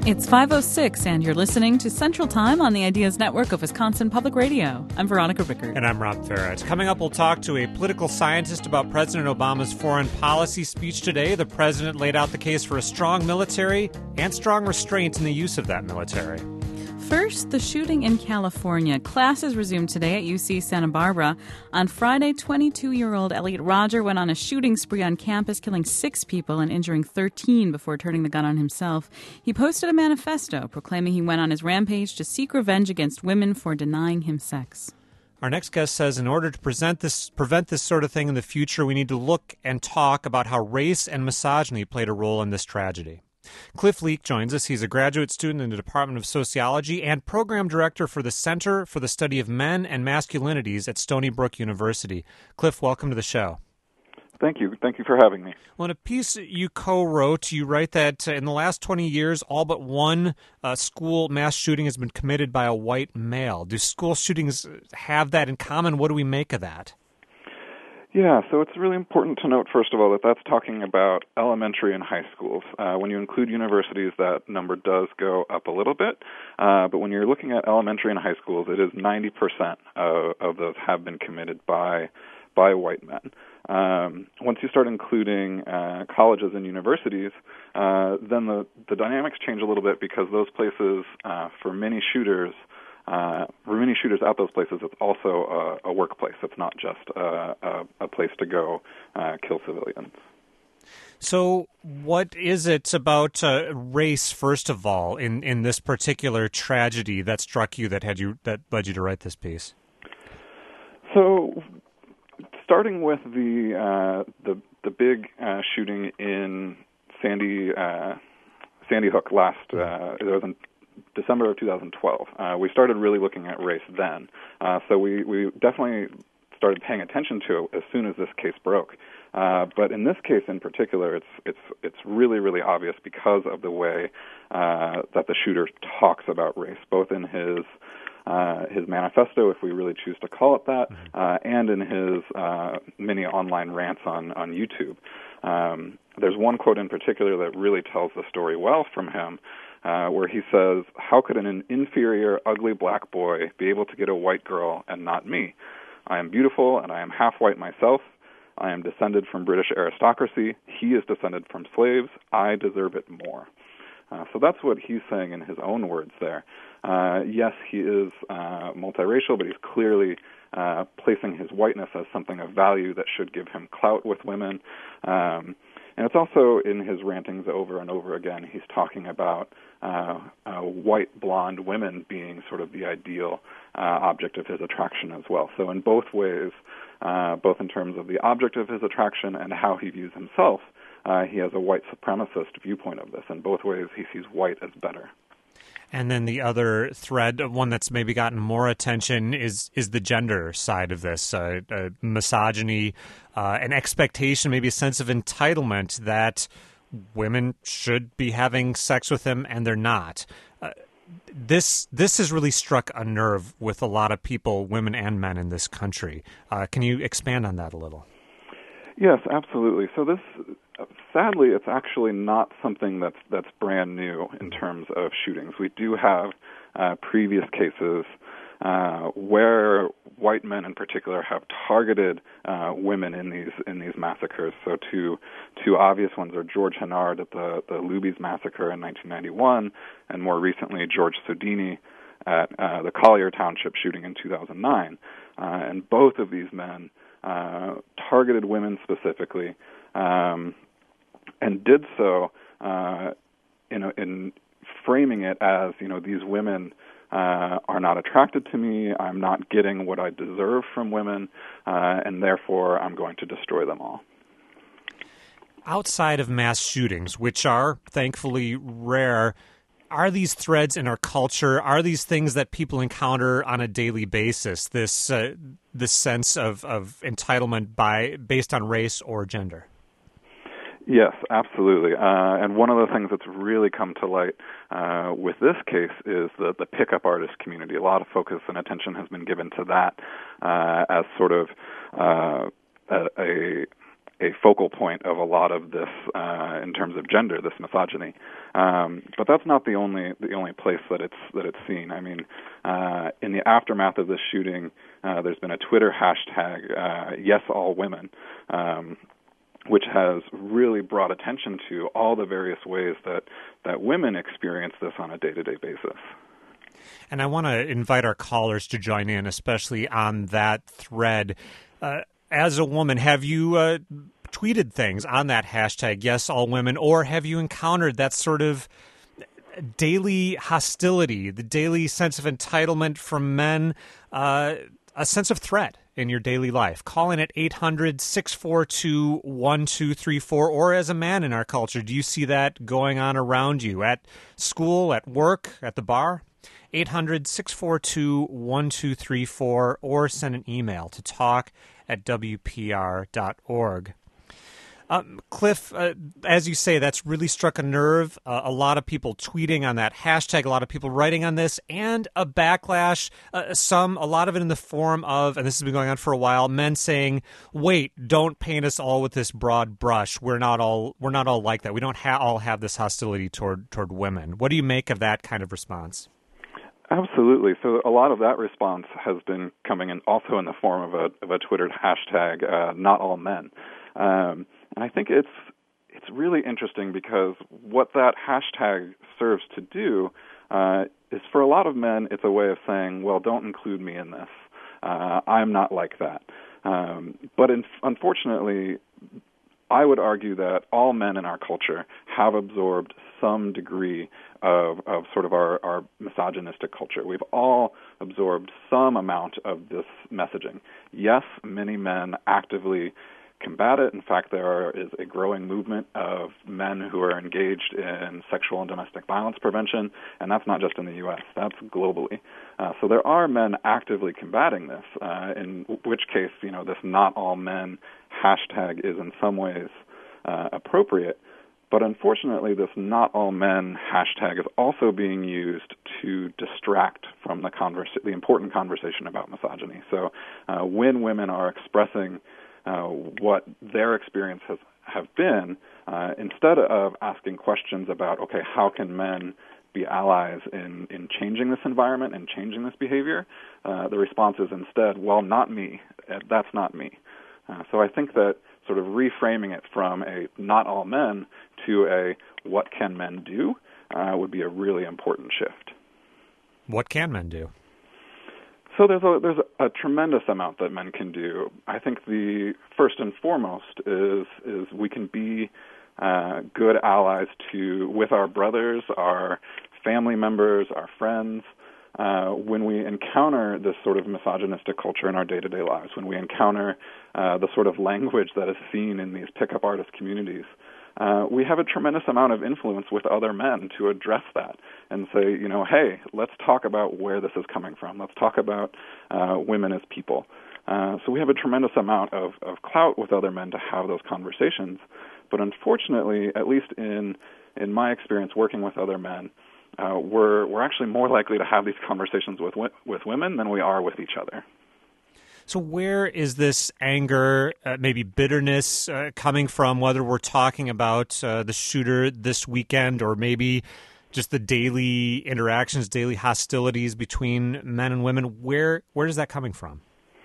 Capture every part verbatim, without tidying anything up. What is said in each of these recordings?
It's five oh six, and you're listening to Central Time on the Ideas Network of Wisconsin Public Radio. I'm Veronica Rickard. And I'm Rob Ferret. Coming up, we'll talk to a political scientist about President Obama's foreign policy speech today. The president laid out the case for a strong military and strong restraint in the use of that military. First, the shooting in California. Classes resumed today at U C Santa Barbara. On Friday, twenty-two-year-old Elliot Rodger went on a shooting spree on campus, killing six people and injuring thirteen before turning the gun on himself. He posted a manifesto proclaiming he went on his rampage to seek revenge against women for denying him sex. Our next guest says in order to present this, prevent this sort of thing in the future, we need to look and talk about how race and misogyny played a role in this tragedy. Cliff Leake joins us. He's a graduate student in the Department of Sociology and program director for the Center for the Study of Men and Masculinities at Stony Brook University. Cliff, welcome to the show. Thank you. Thank you for having me. Well, in a piece you co-wrote, you write that uh, in the last twenty years, all but one uh, school mass shooting has been committed by a white male. Do school shootings have that in common? What do we make of that? Yeah, so it's really important to note, first of all, that that's talking about elementary and high schools. Uh, when you include universities, that number does go up a little bit. Uh, but when you're looking at elementary and high schools, it is ninety percent of, of those have been committed by by white men. Um, once you start including uh, colleges and universities, uh, then the, the dynamics change a little bit because those places, uh, for many shooters, Uh, for many shooters at those places, it's also a, a workplace. It's not just a, a, a place to go uh, kill civilians. So what is it about uh, race, first of all, in, in this particular tragedy that struck you that had you that led you to write this piece? So starting with the uh, the, the big uh, shooting in Sandy uh, Sandy Hook last, uh, it was in December of two thousand twelve. Uh, we started really looking at race then. Uh, so we, we definitely started paying attention to it as soon as this case broke. Uh, but in this case in particular, it's it's it's really, really obvious because of the way uh, that the shooter talks about race, both in his uh, his manifesto, if we really choose to call it that, mm-hmm. uh, and in his uh, many online rants on, on YouTube. Um, there's one quote in particular that really tells the story well from him, Uh, where he says, "How could an inferior, ugly black boy be able to get a white girl and not me? I am beautiful and I am half white myself. I am descended from British aristocracy. He is descended from slaves. I deserve it more." Uh, so that's what he's saying in his own words there. Uh, yes, he is uh, multiracial, but he's clearly uh, placing his whiteness as something of value that should give him clout with women. Um, And it's also in his rantings over and over again, he's talking about uh, uh, white blonde women being sort of the ideal uh, object of his attraction as well. So in both ways, uh, both in terms of the object of his attraction and how he views himself, uh, he has a white supremacist viewpoint of this. In both ways, he sees white as better. And then the other thread, one that's maybe gotten more attention, is is the gender side of this, uh, uh, misogyny, uh, an expectation, maybe a sense of entitlement that women should be having sex with him, and they're not. Uh, this this has really struck a nerve with a lot of people, women and men in this country. Uh, can you expand on that a little? Yes, absolutely. So this, sadly, it's actually not something that's that's brand new in terms of shootings. We do have uh, previous cases uh, where white men, in particular, have targeted uh, women in these in these massacres. So two two obvious ones are George Hennard at the the Luby's massacre in nineteen ninety-one, and more recently George Sodini at uh, the Collier Township shooting in two thousand nine. Uh, and both of these men Uh, targeted women specifically, um, and did so uh, in, a, in framing it as, you know, these women uh, are not attracted to me, I'm not getting what I deserve from women, uh, and therefore I'm going to destroy them all. Outside of mass shootings, which are thankfully rare, are these threads in our culture? Are these things that people encounter on a daily basis? This uh, this sense of, of entitlement by based on race or gender? Yes, absolutely. Uh, and one of the things that's really come to light uh, with this case is the, the pickup artist community. A lot of focus and attention has been given to that uh, as sort of uh, a, a a focal point of a lot of this uh, in terms of gender, this misogyny. Um, but that's not the only the only place that it's that it's seen. I mean, uh, in the aftermath of this shooting, uh, there's been a Twitter hashtag, uh, Yes All Women, um, which has really brought attention to all the various ways that, that women experience this on a day-to-day basis. And I want to invite our callers to join in, especially on that thread. Uh, as a woman, have you uh, tweeted things on that hashtag, Yes All Women, or have you encountered that sort of daily hostility, the daily sense of entitlement from men, uh, a sense of threat in your daily life? Call in at eight hundred, six four two, one two three four, or as a man in our culture, do you see that going on around you at school, at work, at the bar? eight hundred, six four two, one two three four, or send an email to talk at w p r dot org. Um, Cliff, uh, as you say, that's really struck a nerve. Uh, a lot of people tweeting on that hashtag, a lot of people writing on this, and a backlash, uh, some, a lot of it in the form of, and this has been going on for a while, men saying, wait, don't paint us all with this broad brush. We're not all, we're not all like that. We don't ha- all have this hostility toward, toward women. What do you make of that kind of response? Absolutely. So a lot of that response has been coming in also in the form of a of a Twitter hashtag, uh, not all men. Um, and I think it's it's really interesting because what that hashtag serves to do uh, is for a lot of men, it's a way of saying, well, don't include me in this. Uh, I'm not like that. Um, but in, unfortunately, I would argue that all men in our culture have absorbed some degree of, of sort of our, our misogynistic culture. We've all absorbed some amount of this messaging. Yes, many men actively combat it. In fact, there are, is a growing movement of men who are engaged in sexual and domestic violence prevention, and that's not just in the U S, that's globally. Uh, so there are men actively combating this, uh, in which case, you know, this not all men hashtag is in some ways uh, appropriate. But unfortunately, this not all men hashtag is also being used to distract from the converse, the important conversation about misogyny. So uh, when women are expressing uh, what their experience has have been, uh, instead of asking questions about, okay, how can men be allies in, in changing this environment and changing this behavior, uh, the response is instead, well, not me. That's not me. Uh, so I think that sort of reframing it from a not all men to a what can men do uh, would be a really important shift. What can men do? So there's a there's a tremendous amount that men can do. I think the first and foremost is is we can be uh, good allies to with our brothers, our family members, our friends. Uh, when we encounter this sort of misogynistic culture in our day-to-day lives, when we encounter uh, the sort of language that is seen in these pickup artist communities, uh, we have a tremendous amount of influence with other men to address that and say, you know, hey, let's talk about where this is coming from. Let's talk about uh, women as people. Uh, so we have a tremendous amount of, of clout with other men to have those conversations. But unfortunately, at least in in my experience working with other men, Uh, we're we're actually more likely to have these conversations with with women than we are with each other. So where is this anger, uh, maybe bitterness uh, coming from, whether we're talking about uh, the shooter this weekend or maybe just the daily interactions, daily hostilities between men and women? Where where is that coming from?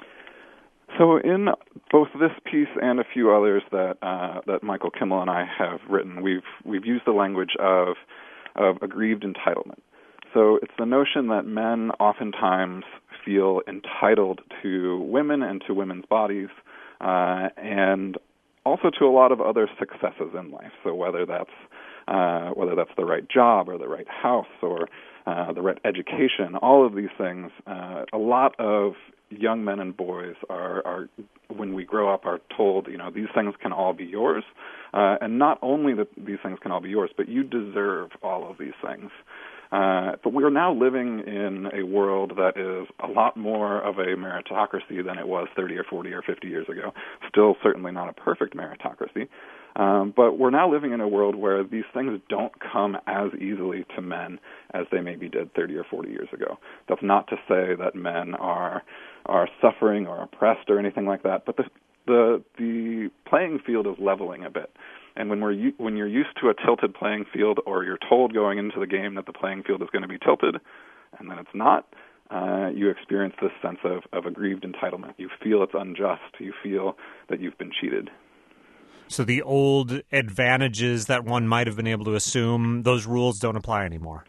So in both this piece and a few others that uh, that Michael Kimmel and I have written, we've we've used the language of of aggrieved entitlement. So it's the notion that men oftentimes feel entitled to women and to women's bodies, uh, and also to a lot of other successes in life. So whether that's uh, whether that's the right job or the right house or uh, the right education, all of these things, uh, a lot of young men and boys are, are, when we grow up, are told, you know, these things can all be yours. Uh, and not only that these things can all be yours, but you deserve all of these things. Uh, but we're now living in a world that is a lot more of a meritocracy than it was thirty or forty or fifty years ago. Still certainly not a perfect meritocracy. Um, but we're now living in a world where these things don't come as easily to men as they maybe did thirty or forty years ago. That's not to say that men are are suffering or oppressed or anything like that, but the the the playing field is leveling a bit. And when we're when you're used to a tilted playing field, or you're told going into the game that the playing field is going to be tilted, and then it's not, uh, you experience this sense of, of aggrieved entitlement. You feel it's unjust. You feel that you've been cheated. So the old advantages that one might have been able to assume, those rules don't apply anymore?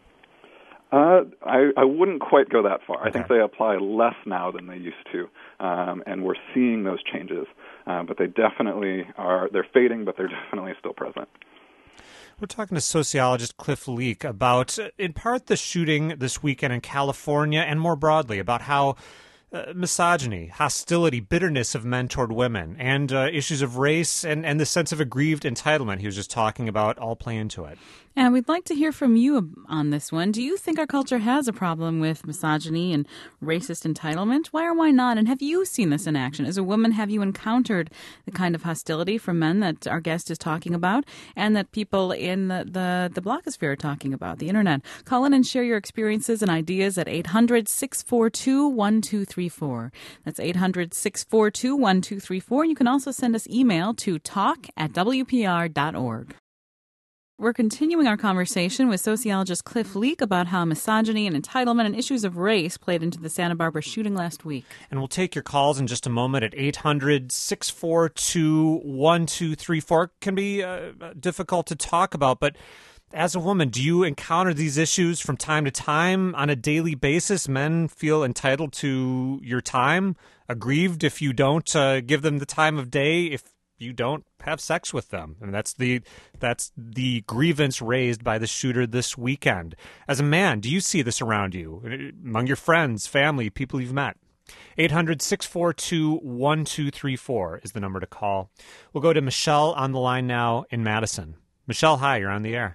Uh, I, I wouldn't quite go that far. Okay. I think they apply less now than they used to, um, and we're seeing those changes. Uh, but they definitely are, they're fading, but they're definitely still present. We're talking to sociologist Cliff Leake about, in part, the shooting this weekend in California, and more broadly about how uh, misogyny, hostility, bitterness of men toward women, and uh, issues of race and, and the sense of aggrieved entitlement he was just talking about all play into it. And we'd like to hear from you on this one. Do you think our culture has a problem with misogyny and racist entitlement? Why or why not? And have you seen this in action? As a woman, have you encountered the kind of hostility from men that our guest is talking about and that people in the, the, the blogosphere are talking about, the internet? Call in and share your experiences and ideas at eight hundred, six four two, one two three four. That's eight hundred, six four two, one two three four. You can also send us email to talk at w p r dot org. We're continuing our conversation with sociologist Cliff Leake about how misogyny and entitlement and issues of race played into the Santa Barbara shooting last week. And we'll take your calls in just a moment at eight hundred, six four two, one two three four. It can be uh, difficult to talk about, but as a woman, do you encounter these issues from time to time on a daily basis? Men feel entitled to your time, aggrieved if you don't uh, give them the time of day, if you don't have sex with them. And that's the that's the grievance raised by the shooter this weekend. As a man, do you see this around you, among your friends, family, people you've met? eight hundred, six four two, one two three four is the number to call. We'll go to Michelle on the line now in Madison. Michelle, hi, you're on the air.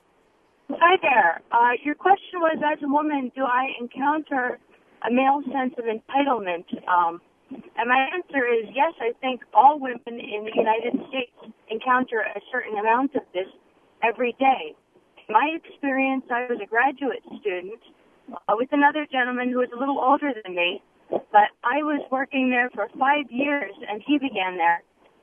Hi there. Uh, your question was, as a woman, do I encounter a male sense of entitlement? Um, and my answer is yes. I think all women in the United States encounter a certain amount of this every day. In my experience, I was a graduate student uh, with another gentleman who was a little older than me, but I was working there for five years, and he began there.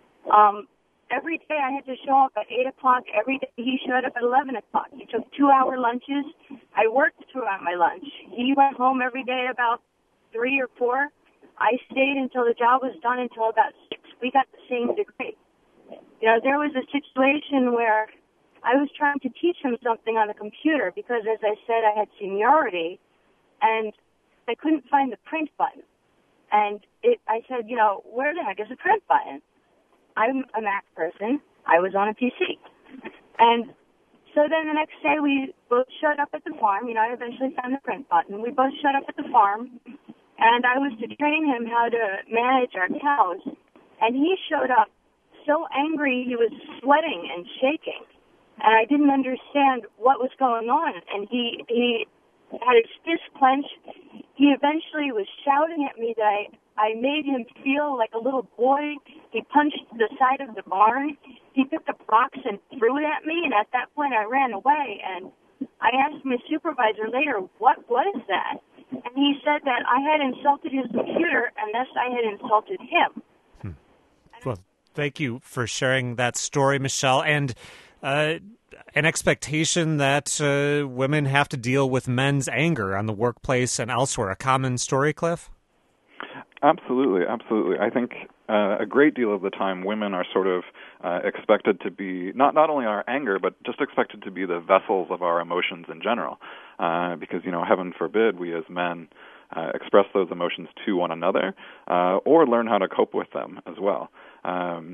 Um, every day I had to show up at eight o'clock. Every day he showed up at eleven o'clock. He took two-hour lunches. I worked throughout my lunch. He went home every day about three or four. I stayed until the job was done until about six. We got the same degree. You know, there was a situation where I was trying to teach him something on the computer because, as I said, I had seniority, and I couldn't find the print button. And it, I said, you know, where the heck is the print button? I'm a Mac person. I was on a P C. And so then the next day we both showed up at the farm. You know, I eventually found the print button. We both showed up at the farm, and I was to train him how to manage our cows. And he showed up so angry he was sweating and shaking. And I didn't understand what was going on. And he, he had his fist clenched. He eventually was shouting at me that I, I made him feel like a little boy. He punched the side of the barn. He picked up rocks and threw it at me, and at that point I ran away. And I asked my supervisor later, what was that? And he said that I had insulted his computer, and thus I had insulted him. Hmm. Well, thank you for sharing that story, Michelle. And uh, an expectation that uh, women have to deal with men's anger on the workplace and elsewhere. A common story, Cliff? Absolutely, absolutely. I think uh, a great deal of the time women are sort of uh, expected to be, not, not only our anger, but just expected to be the vessels of our emotions in general. Uh, because, you know, heaven forbid we as men uh, express those emotions to one another uh, or learn how to cope with them as well. Um,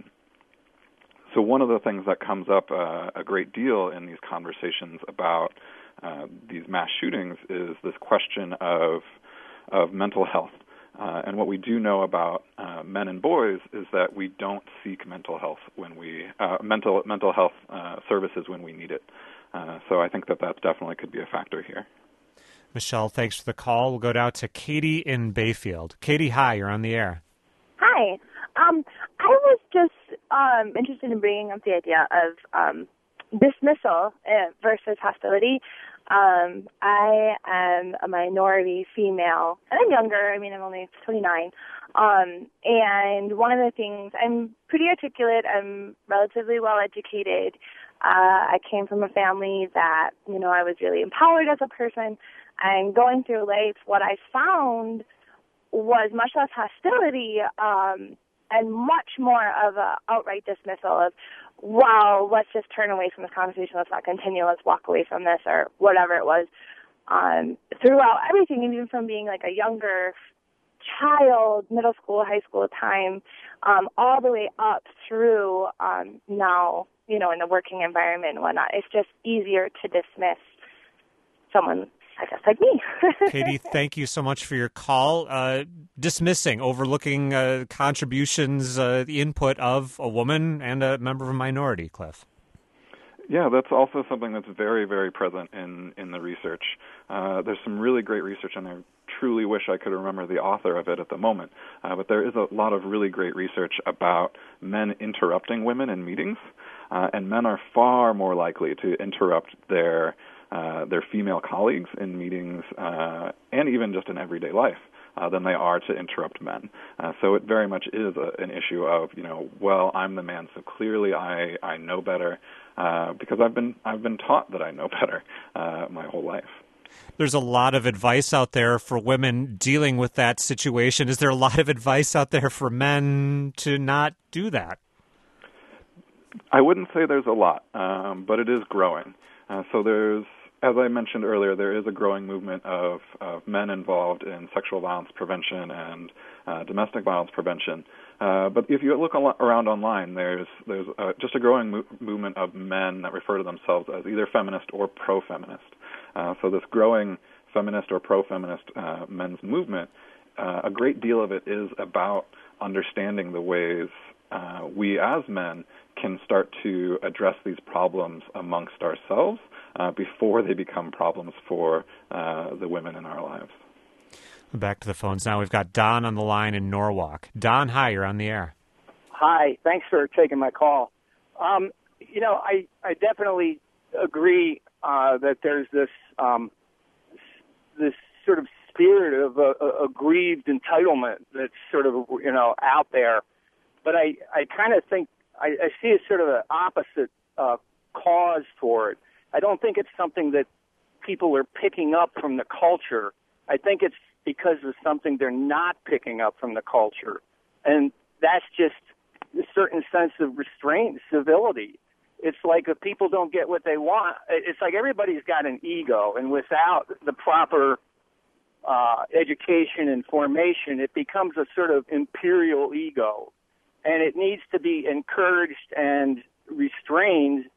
so one of the things that comes up uh, a great deal in these conversations about uh, these mass shootings is this question of of mental health. Uh, and what we do know about uh, men and boys is that we don't seek mental health when we uh, mental mental health uh, services when we need it. Uh, so I think that that definitely could be a factor here. Michelle, thanks for the call. We'll go down to Katie in Bayfield. Katie, hi, you're on the air. Hi. Um, I was just um, interested in bringing up the idea of um, dismissal uh, versus hostility. Um, I am a minority female, and I'm younger. I mean, I'm only twenty-nine. Um, and one of the things, I'm pretty articulate. I'm relatively well educated. Uh, I came from a family that, you know, I was really empowered as a person. And going through life, what I found was much less hostility um, and much more of a outright dismissal of, wow, let's just turn away from this conversation, let's not continue, let's walk away from this, or whatever it was. Um, throughout everything, even from being like a younger child, middle school, high school time, um, all the way up through um, now, you know, in the working environment and whatnot, it's just easier to dismiss someone, I guess, like me. Katie, thank you so much for your call. Uh, dismissing, overlooking uh, contributions, uh, the input of a woman and a member of a minority, Cliff. Yeah, that's also something that's very, very present in, in the research. Uh, there's some really great research, and I truly wish I could remember the author of it at the moment. Uh, but there is a lot of really great research about men interrupting women in meetings, uh, and men are far more likely to interrupt their uh, their female colleagues in meetings uh, and even just in everyday life. Uh, than they are to interrupt men. Uh, so it very much is a, an issue of, you know, well, I'm the man, so clearly I, I know better uh, because I've been I've been taught that I know better uh, my whole life. There's a lot of advice out there for women dealing with that situation. Is there a lot of advice out there for men to not do that? I wouldn't say there's a lot, um, but it is growing. Uh, so there's As I mentioned earlier, there is a growing movement of, of men involved in sexual violence prevention and uh, domestic violence prevention. Uh, but if you look al- around online, there's there's uh, just a growing mo- movement of men that refer to themselves as either feminist or pro-feminist. Uh, so this growing feminist or pro-feminist uh, men's movement, uh, a great deal of it is about understanding the ways uh, we as men can start to address these problems amongst ourselves uh, before they become problems for uh, the women in our lives. Back to the phones now. We've got Don on the line in Norwalk. Don, hi, you're on the air. Hi, thanks for taking my call. Um, you know, I, I definitely agree uh, that there's this um, this sort of spirit of a, a aggrieved entitlement that's sort of, you know, out there. But I, I kind of think I, I see a sort of an opposite uh, cause for it. I don't think it's something that people are picking up from the culture. I think it's because of something they're not picking up from the culture. And that's just a certain sense of restraint, civility. It's like if people don't get what they want, it's like everybody's got an ego, and without the proper uh, education and formation, it becomes a sort of imperial ego. And it needs to be encouraged and restrained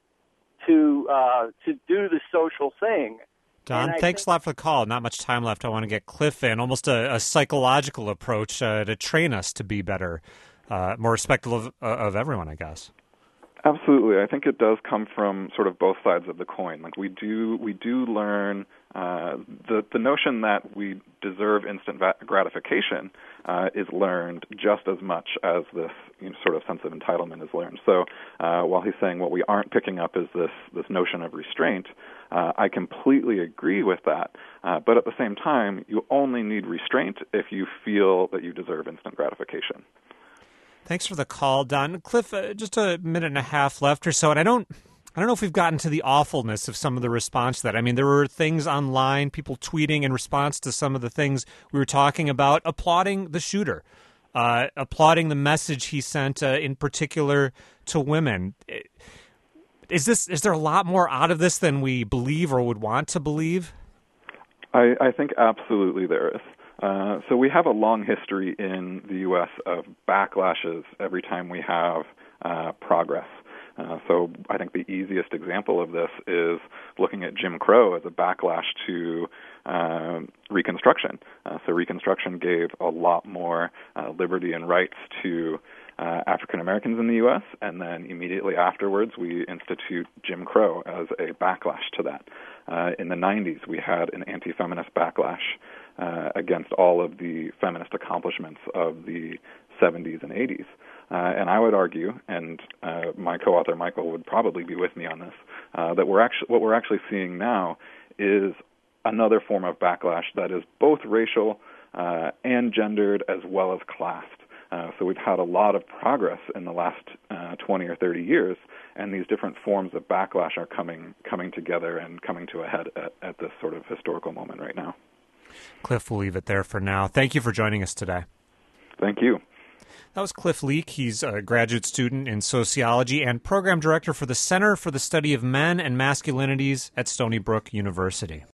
to uh, to do the social thing. Don, thanks think, a lot for the call. Not much time left. I want to get Cliff in. Almost a, a psychological approach uh, to train us to be better, uh, more respectful of, uh, of everyone, I guess. Absolutely. I think it does come from sort of both sides of the coin. Like we do, we do learn uh, the the notion that we deserve instant va- gratification uh, is learned just as much as this, you know, sort of sense of entitlement is learned. So uh, while he's saying what we aren't picking up is this this notion of restraint, uh, I completely agree with that. Uh, but at the same time, you only need restraint if you feel that you deserve instant gratification. Thanks for the call, Don. Cliff, uh, just a minute and a half left or so, and I don't I don't know if we've gotten to the awfulness of some of the response to that. I mean, there were things online, people tweeting in response to some of the things we were talking about, applauding the shooter, uh, applauding the message he sent, uh, in particular to women. Is this is there a lot more out of this than we believe or would want to believe? I, I think absolutely there is. Uh, so we have a long history in the U S of backlashes every time we have uh, progress. Uh, so I think the easiest example of this is looking at Jim Crow as a backlash to uh, Reconstruction. Uh, so Reconstruction gave a lot more uh, liberty and rights to uh, African Americans in the U S, and then immediately afterwards we institute Jim Crow as a backlash to that. Uh, in the nineties, we had an anti-feminist backlash uh, against all of the feminist accomplishments of the seventies and eighties. Uh, and I would argue, and uh, my co-author Michael would probably be with me on this, uh, that we're actually what we're actually seeing now is another form of backlash that is both racial uh, and gendered as well as classed. Uh, so we've had a lot of progress in the last uh, twenty or thirty years, and these different forms of backlash are coming coming together and coming to a head at, at this sort of historical moment right now. Cliff, we'll leave it there for now. Thank you for joining us today. Thank you. That was Cliff Leak. He's a graduate student in sociology and program director for the Center for the Study of Men and Masculinities at Stony Brook University.